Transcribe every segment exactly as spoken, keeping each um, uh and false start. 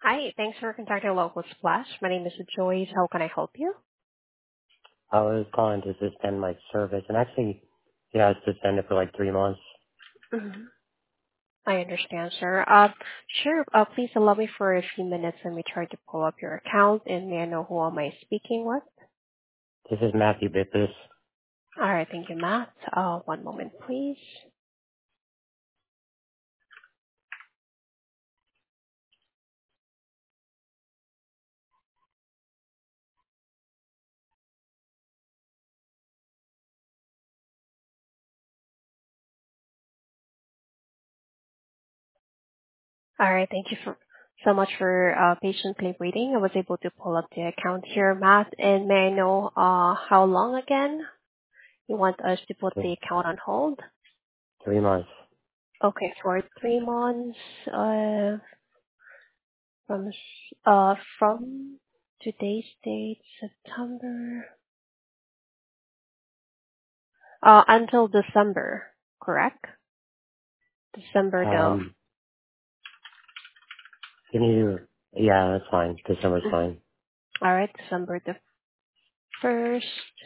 Hi, thanks for contacting Local Splash. My name is Joyce. How can I help you? I was calling to suspend my service, and actually, yeah, it's suspended for like three months. Mhm. I understand, sir. Uh, sure. Uh, please allow me for a few minutes and we try to pull up your account. And may I know who am I speaking with? This is Matthew Bippus. All right, thank you, Matt. Uh, one moment, please. All right, thank you for so much for uh, patiently waiting. I was able to pull up the account here, Matt. And may I know uh, how long again you want us to put Th- the account on hold? Three months. Okay, for three months. Uh, From s- uh from today's date, September, uh until December, correct? December the Um, can you? Yeah, that's fine. December's mhm. fine. All right, December the first.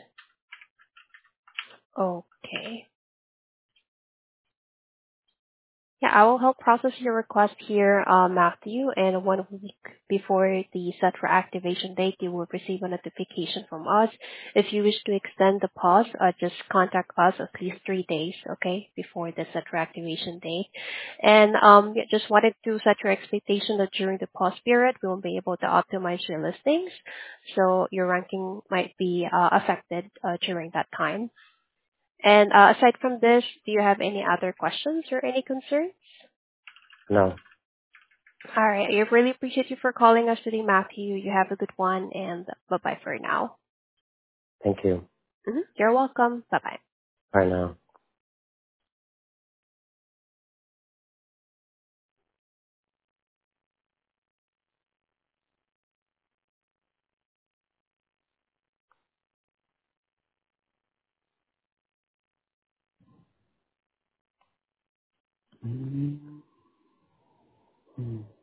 Okay. Yeah, I will help process your request here, uh, Matthew, and one week before the set for activation date, you will receive a notification from us. If you wish to extend the pause, uh, just contact us at least three days, okay, before the set for activation date. And um, yeah, just wanted to set your expectation that during the pause period, we will be able to optimize your listings, so your ranking might be uh, affected uh, during that time. And uh, aside from this, do you have any other questions or any concerns? No, All right. I really appreciate you for calling us today, Matthew. You have a good one, and bye-bye for now. thank you. Mhm. You're welcome. Bye-bye. Right now. Mm-hmm.